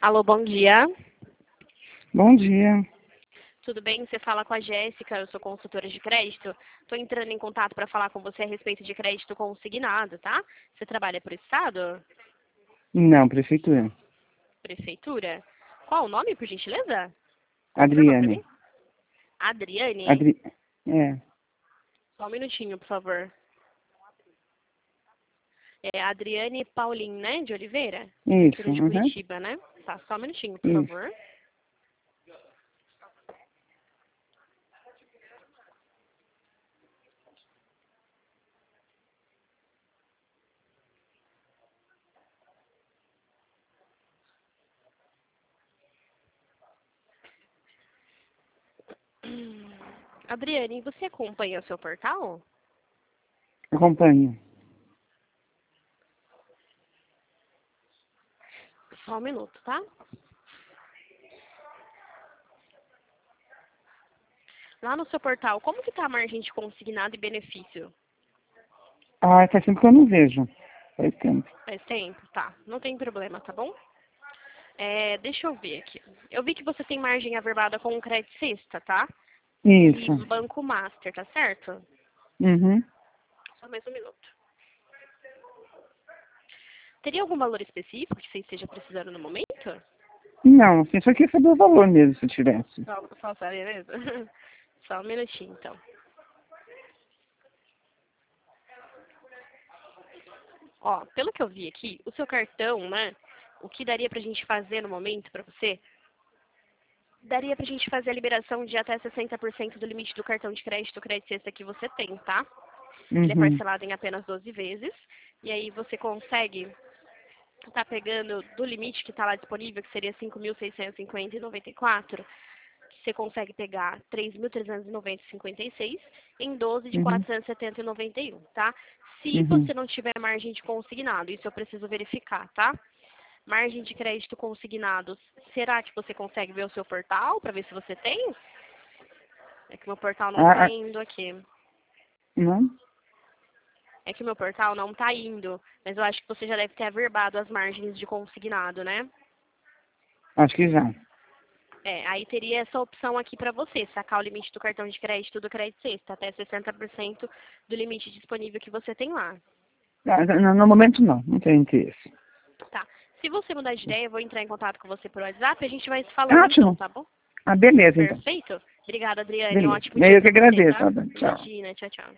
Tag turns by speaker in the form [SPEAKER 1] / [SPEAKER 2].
[SPEAKER 1] Alô, bom dia.
[SPEAKER 2] Bom dia.
[SPEAKER 1] Tudo bem? Você fala com a Jéssica, eu sou consultora de crédito. Estou entrando em contato para falar com você a respeito de crédito consignado, tá? Você trabalha para o Estado?
[SPEAKER 2] Não, prefeitura.
[SPEAKER 1] Prefeitura? Qual o nome, por gentileza? Confirma para mim.
[SPEAKER 2] Adriane.
[SPEAKER 1] Adriane?
[SPEAKER 2] É,
[SPEAKER 1] Só um minutinho, por favor. É Adriane Paulin, né? De Oliveira?
[SPEAKER 2] isso,
[SPEAKER 1] Aqui de Curitiba, né? Tá, só um minutinho, por
[SPEAKER 2] isso.
[SPEAKER 1] favor. Adriane, você acompanha o seu portal?
[SPEAKER 2] Acompanho.
[SPEAKER 1] Só um minuto, tá? Lá no seu portal, como que tá a margem de consignado e benefício?
[SPEAKER 2] Ah, faz tempo que eu não vejo. Faz tempo.
[SPEAKER 1] Faz tempo? Tá. Não tem problema, tá bom? Deixa eu ver aqui. Eu vi que você tem margem averbada com o Credit Sexta, tá? E
[SPEAKER 2] Isso.
[SPEAKER 1] Banco Master, tá certo?
[SPEAKER 2] Uhum.
[SPEAKER 1] Só mais um minuto. Teria algum valor específico que você esteja precisando no momento?
[SPEAKER 2] Não, assim, só queria saber o valor mesmo, se tivesse.
[SPEAKER 1] Só saber mesmo? Só um minutinho, então. Ó, pelo que eu vi aqui, o seu cartão, né? O que daria pra gente fazer no momento pra você? Daria pra gente fazer a liberação de até 60% do limite do cartão de crédito, Credit Sexta que você tem, tá? Ele é
[SPEAKER 2] Uhum.
[SPEAKER 1] parcelado em apenas 12 vezes. E aí você consegue estar pegando do limite que está lá disponível, que seria 5.650,94, que você consegue pegar 3.390,56 em 12 de
[SPEAKER 2] Uhum.
[SPEAKER 1] 470,91, tá? Se
[SPEAKER 2] Uhum.
[SPEAKER 1] você não tiver margem de consignado, isso eu preciso verificar, tá? Margem de crédito consignados, será que você consegue ver o seu portal para ver se você tem? É que meu portal não está
[SPEAKER 2] Ah,
[SPEAKER 1] indo aqui.
[SPEAKER 2] não?
[SPEAKER 1] É que meu portal não tá indo, mas eu acho que você já deve ter averbado as margens de consignado, né?
[SPEAKER 2] Acho que já.
[SPEAKER 1] Aí teria essa opção aqui para você, sacar o limite do cartão de crédito do Credit Sexta, até 60% do limite disponível que você tem lá,
[SPEAKER 2] Ah, no momento não, não tenho interesse.
[SPEAKER 1] tá? Se você mudar de ideia, eu vou entrar em contato com você por WhatsApp e a gente vai se falando então,
[SPEAKER 2] Ótimo.
[SPEAKER 1] tá bom?
[SPEAKER 2] Ah, beleza, então.
[SPEAKER 1] Perfeito? Obrigada, Adriane. Um
[SPEAKER 2] Beleza.
[SPEAKER 1] ótimo dia
[SPEAKER 2] Eu que
[SPEAKER 1] para você,
[SPEAKER 2] agradeço.
[SPEAKER 1] tá?
[SPEAKER 2] Tchau.
[SPEAKER 1] Imagina, tchau, tchau.